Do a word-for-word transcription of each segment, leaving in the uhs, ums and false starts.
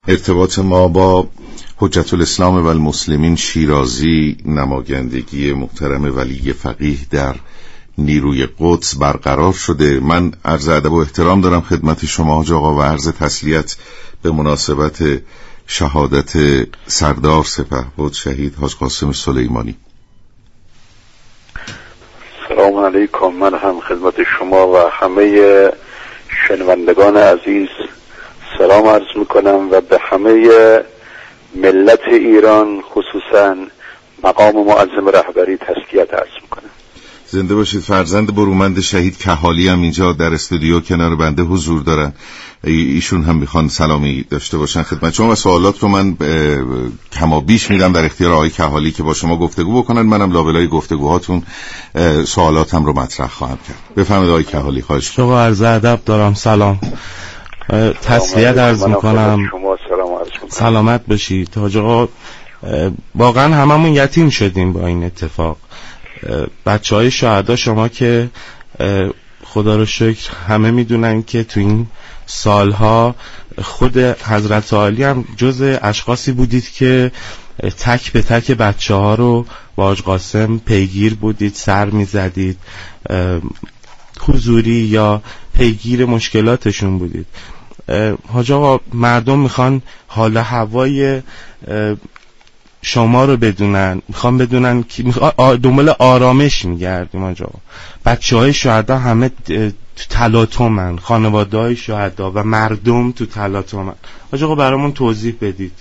ارتباط ما با حجت الاسلام و المسلمین شیرازی، نمایندگی محترم ولی فقیه در نیروی قدس برقرار شده. من عرض ادب و احترام دارم خدمت شما حاج آقا و عرض تسلیت به مناسبت شهادت سردار سپهبد شهید حاج قاسم سلیمانی. سلام علیکم. من هم خدمت شما و همه شنوندگان عزیز سلام عرض میکنم و به همه ملت ایران خصوصا مقام معظم رهبری تسلیت عرض میکنم. زنده باشید. فرزند برومند شهید کحالی هم اینجا در استودیو کنار بنده حضور دارن، ایشون هم میخوان سلامی داشته باشن خدمت شما و سوالات رو من کما بیش میدم در اختیار آقای کحالی که با شما گفتگو بکنن. منم لابلای گفتگوهاتون سوالاتم رو مطرح خواهم کرد. بفرمایید آقای کحالی. خواهش شما عرض ادب دارم. سلام، تسلیت عرض میکنم. شما سلام عرض میکنم. سلامت باشید حاج آقا. واقعا هممون یتیم شدیم با این اتفاق. بچه های شهدا شما که خدا رو شکر همه میدونن که تو این سالها خود حضرت عالی هم جز اشخاصی بودید که تک به تک بچه ها رو با حاج قاسم پیگیر بودید، سر میزدید، حضوری یا پیگیر مشکلاتشون بودید. حاج آقا مردم میخوان حال هوای شما رو بدونن، میخوان بدونن که دنبال آرامش میگردیم. حاج آقا بچه های شهدا همه تو تلاطمن، خانواده های شهدا و مردم تو تلاطمن. حاج آقا برامون توضیح بدید.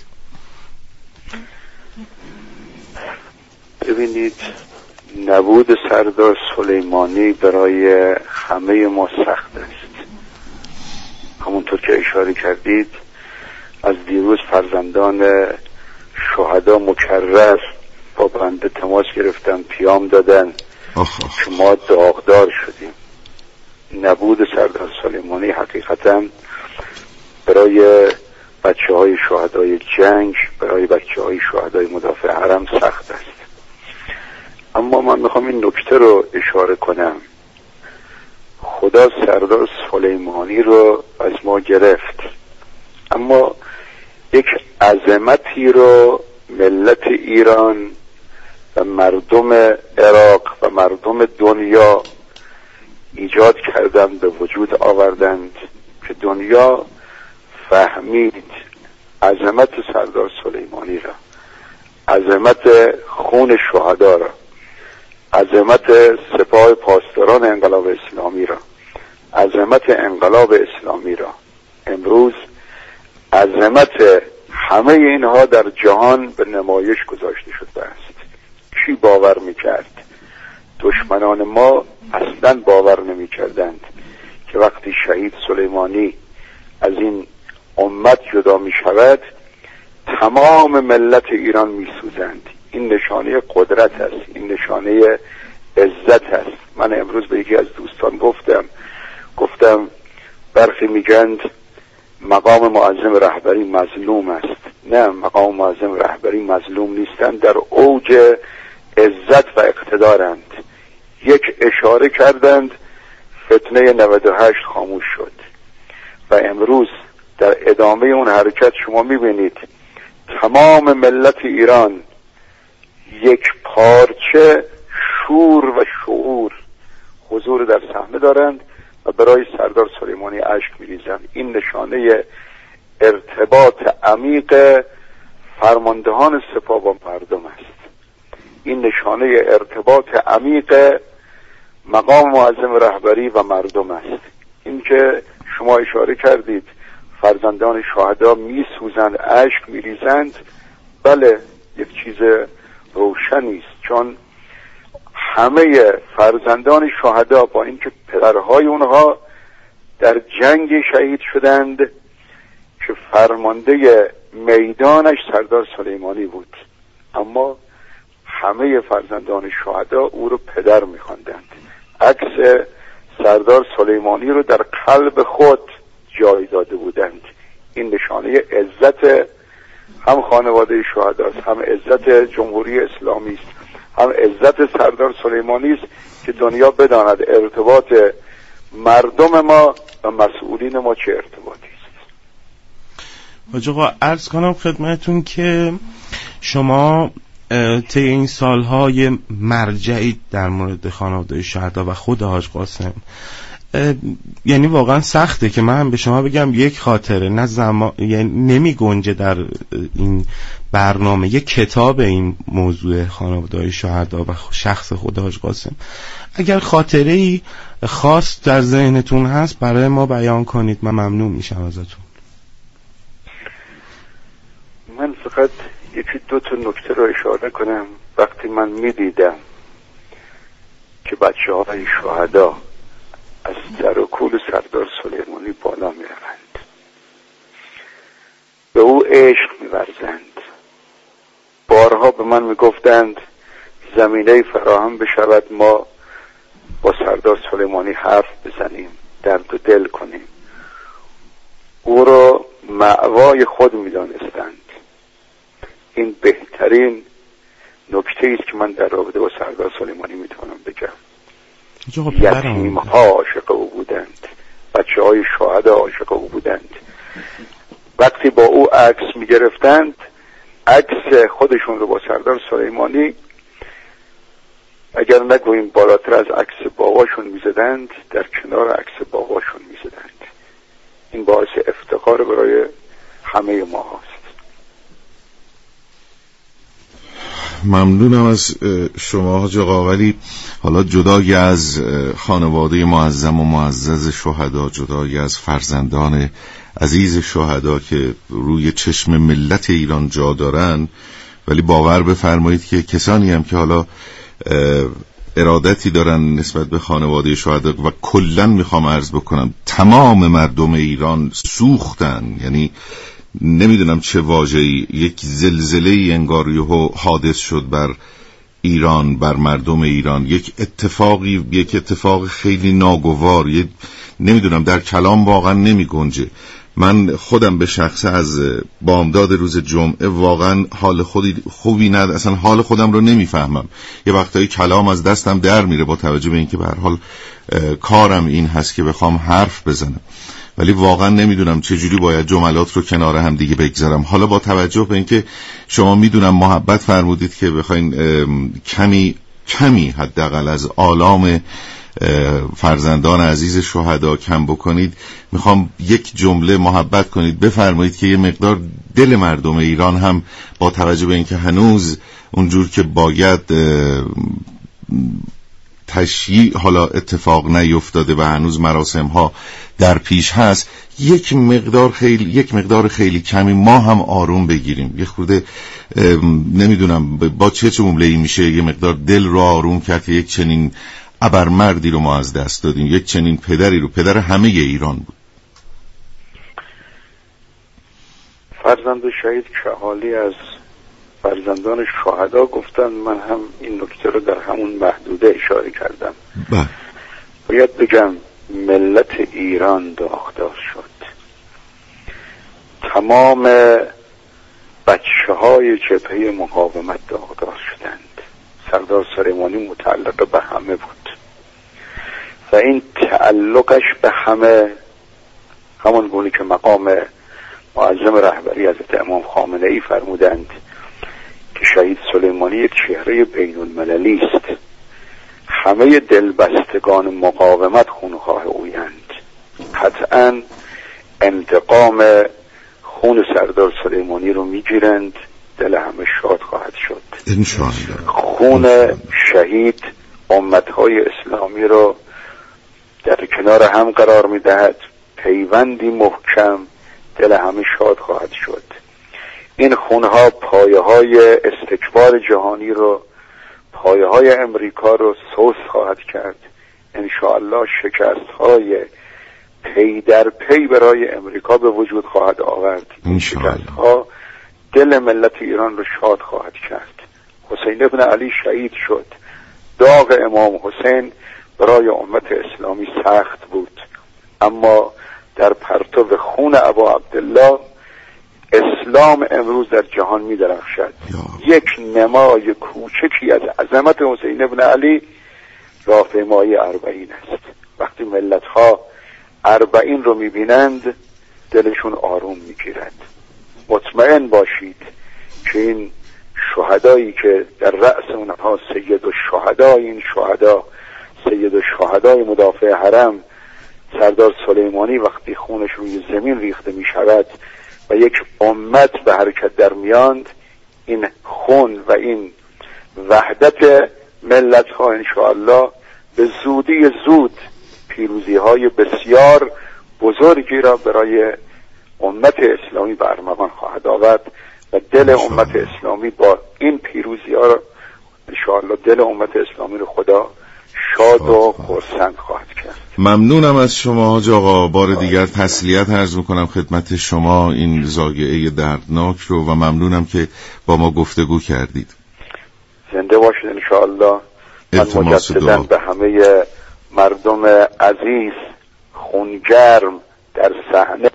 ببینید، نبود سردار سلیمانی برای همه ما سخت است. همونطور که اشاره کردید از دیروز فرزندان شهدا مکرر با بنده تماس گرفتن، پیام دادن که ما داغدار شدیم. نبود سردار سلیمانی حقیقتا برای بچه های شهدای جنگ، برای بچه های شهدای مدافع حرم سخت است. اما من میخوام این نکته رو اشاره کنم، خدا سردار سلیمانی رو از ما گرفت، اما یک عظمتی رو ملت ایران و مردم عراق و مردم دنیا ایجاد کردند، به وجود آوردند که دنیا فهمید عظمت سردار سلیمانی را، عظمت خون شهدا را، عظمت سپاه پاسداران انقلاب اسلامی را، عظمت انقلاب اسلامی را. امروز عظمت همه اینها در جهان به نمایش گذاشته شده است. کی باور میکرد؟ دشمنان ما اصلا باور نمیکردند که وقتی شهید سلیمانی از این امت جدا میشود تمام ملت ایران میسوزند. این نشانه قدرت است، این نشانه عزت است. من امروز به یکی از دوستان گفتم گفتم برخی میگند مقام معظم رهبری مظلوم است. نه، مقام معظم رهبری مظلوم نیستند، در اوج عزت و اقتدارند. یک اشاره کردند فتنه نود و هشت خاموش شد و امروز در ادامه اون حرکت شما میبینید تمام ملت ایران یک پارچه شور و شعور حضور در صحنه دارند و برای سردار سلیمانی اشک میریزند. این نشانه ارتباط عمیق فرماندهان سپاه با مردم است. این نشانه ارتباط عمیق مقام معظم رهبری و مردم است. این که شما اشاره کردید فرزندان شهدا میسوزند، اشک میریزند، بله یک چیز روشنی است، چون همه فرزندان شهدا با اینکه پدرهای اونها در جنگ شهید شدند که فرمانده میدانش سردار سلیمانی بود، اما همه فرزندان شهدا او رو پدر می‌خواندند. عکس سردار سلیمانی رو در قلب خود جای داده بودند. این نشانه عزت هم خانواده شهدا است، هم عزت جمهوری اسلامی است، هم عزت سردار سلیمانی است که دنیا بداند ارتباط مردم ما و مسئولین ما چه ارتباطی است. حاج آقا عرض کنم خدمتون که شما طی این سالهای مرجعی در مورد خانواده شهدا و خود حاج قاسم، یعنی واقعا سخته که من به شما بگم یک خاطره نه زمان، یعنی نمی گنجه در این برنامه یک کتاب این موضوع خانواده شهدا و شخص خود حاج قاسم. اگر خاطره ای خاص در ذهنتون هست برای ما بیان کنید، من ممنون میشم ازتون. من فقط یکی دو تا نکته رو اشاره کنم. وقتی من میدیدم که بچه های شهدا از سر و کول سردار سلیمانی بالا میروند، به او عشق می‌ورزند، بارها به من میگفتند زمینه فراهم بشود ما با سردار سلیمانی حرف بزنیم، درد و دل کنیم، او را مأوای خود می‌دانستند. این بهترین نکته است که من در رابطه با سردار سلیمانی میتونم بگم. یتیم ها عاشق او بودند، بچه های شهدا عاشق او بودند. وقتی با او عکس میگرفتند، عکس خودشون رو با سردار سلیمانی اگر نگوییم بالاتر از عکس باباشون میزدند، در کنار عکس باباشون میزدند. این باعث افتخار برای همه ما هست. ممنونم از شما حاج آقا. ولی حالا جدای از خانواده معظم و معزز شهدا، جدای از فرزندان عزیز شهدا که روی چشم ملت ایران جا دارن، ولی باور بفرمایید که کسانی هم که حالا ارادتی دارن نسبت به خانواده شهدا و کلن میخوام عرض بکنم تمام مردم ایران سوختن. یعنی نمیدونم چه واژه‌ای، یک زلزله‌ای انگار یهو حادث شد بر ایران، بر مردم ایران، یک اتفاقی، یک اتفاق خیلی ناگوار، یک نمیدونم در کلام واقعا نمی گنجه. من خودم به شخصه از بامداد روز جمعه واقعا حال خودی خوبی ندارم، اصلا حال خودم رو نمیفهمم. یه وقتایی کلام از دستم در میره با توجه به اینکه به هر حال کارم این هست که بخوام حرف بزنم، ولی واقعا نمیدونم چجوری باید جملات رو کنار هم دیگه بگذارم. حالا با توجه به اینکه شما میدونم محبت فرمودید که بخواین کمی کمی حداقل از آلام فرزندان عزیز شهدا کم بکنید، میخوام یک جمله محبت کنید بفرمایید که یه مقدار دل مردم ایران هم با توجه به اینکه هنوز اونجور که باید تشییع حالا اتفاق نیفتاده و هنوز مراسم ها در پیش هست، یک مقدار خیلی یک مقدار خیلی کمی ما هم آروم بگیریم. یه خورده نمیدونم با چه جمله‌ای میشه یه مقدار دل رو آروم کرد که یک چنین ابرمردی رو ما از دست دادیم، یک چنین پدری رو، پدر همه ایران بود. فرزند شهید کهالی از فرزندان شهدا گفتن، من هم این نکته رو در همون محدوده اشاره کردم. با. باید بگم ملت ایران داغدار شد. تمام بچه های جبهه مقاومت داغدار شدند. سردار سلیمانی متعلق به همه بود و این تعلقش به همه همون گونه که مقام معظم رهبری حضرت امام خامنه ای فرمودند که شهید سلیمانی یک چهره بین المللی است، همه دلبستگان مقاومت خونخواه اویند، قطعا انتقام خون سردار سلیمانی رو میگیرند، دل همه شاد خواهد شد انشاءالله. خون شهید امتهای اسلامی رو در کنار هم قرار میدهد، پیوندی محکم، دل همه شاد خواهد شد. این خونها پایه های استکبار جهانی رو، پایه های امریکا رو سوس خواهد کرد. انشاءالله شکست های پی در پی برای امریکا به وجود خواهد آورد. این شکست ها دل ملت ایران رو شاد خواهد کرد. حسین ابن علی شهید شد. داغ امام حسین برای امت اسلامی سخت بود، اما در پرتو خون ابا عبدالله اسلام امروز در جهان می درخشد. یک نمای کوچکی از عظمت حسین ابن علی راهپیمایی اربعین است. وقتی ملت ها اربعین رو می بینند دلشون آروم می گیرد. مطمئن باشید که این شهدایی که در رأس اونها سید الشهدا، این شهدا سید الشهدای مدافع حرم سردار سلیمانی وقتی خونش روی زمین ریخته می شود و یک امت به حرکت در میاند، این خون و این وحدت ملت ها انشاءالله به زودی زود پیروزی های بسیار بزرگی را برای امت اسلامی به ارمغان خواهد آورد و دل امت اسلامی با این پیروزی ها را انشاءالله دل امت اسلامی رو خدا شاد و خرسند خواهد کرد. ممنونم از شما حاج آقا. بار دیگر تسلیت عرض میکنم خدمت شما این زاگعه دردناک رو و ممنونم که با ما گفتگو کردید. زنده باشید انشاءالله. من مجدداً به همه مردم عزیز خونگرم در صحنه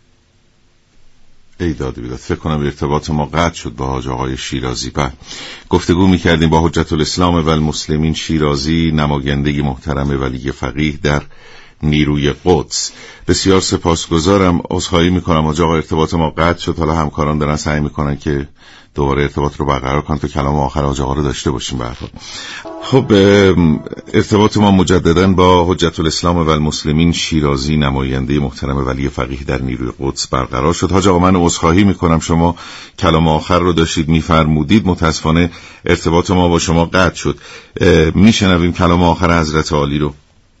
ای داد بیداد. فکر کنم ارتباط ما قطع شد با حاج آقای شیرازی. و گفتگو میکردیم با حجت الاسلام و المسلمین شیرازی، نماینده محترم ولی فقیه در نیروی قدس. بسیار سپاسگزارم. عذرخواهی میکنم حاج آقا ارتباط ما قطع شد. حالا همکاران دارن سعی میکنن که دوباره ارتباط رو برقرار کنن تا کلام آخر حاج آقا رو داشته باشیم. به هر حال خب ارتباط ما مجددا با حجت الاسلام و المسلمین شیرازی، نماینده محترم ولی فقیه در نیروی قدس برقرار شد. حاج آقا من عذرخواهی میکنم، شما کلام آخر رو داشتید میفرمودید، متاسفانه ارتباط ما با شما قطع شد. میشنویم کلام آخر حضرت عالی رو.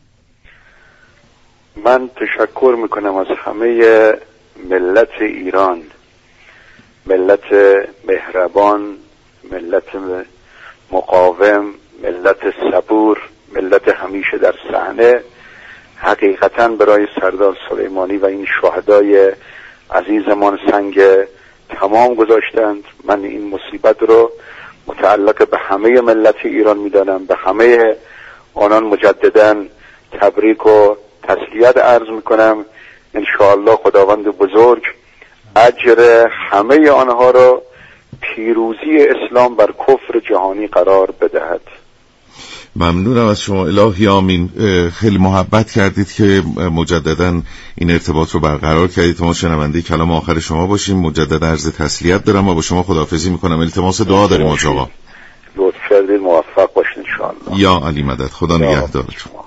من تشکر میکنم از همه ملت ایران، ملت مهربان، ملت مقاوم، ملت صبور، ملت همیشه در صحنه. حقیقتا برای سردار سلیمانی و این شهدای عزیزمان سنگ تمام گذاشتند. من این مصیبت رو متعلق به همه ملت ایران میدانم. به همه آنان مجددا تبریک و تسلیت عرض میکنم. انشاءالله خداوند بزرگ اجر همه آنها را پیروزی اسلام بر کفر جهانی قرار بدهد. ممنونم از شما. الهی آمین. خیلی محبت کردید که مجددا این ارتباط رو برقرار کردید. ما شنونده کلام آخر شما باشیم. مجددا عرض تسلیت دارم و با شما خداحافظی میکنم. التماس دعا داریم حاج آقا. لطف کردید. موفق باشید انشاءالله. یا علی مدد. خدا نگهدارتون.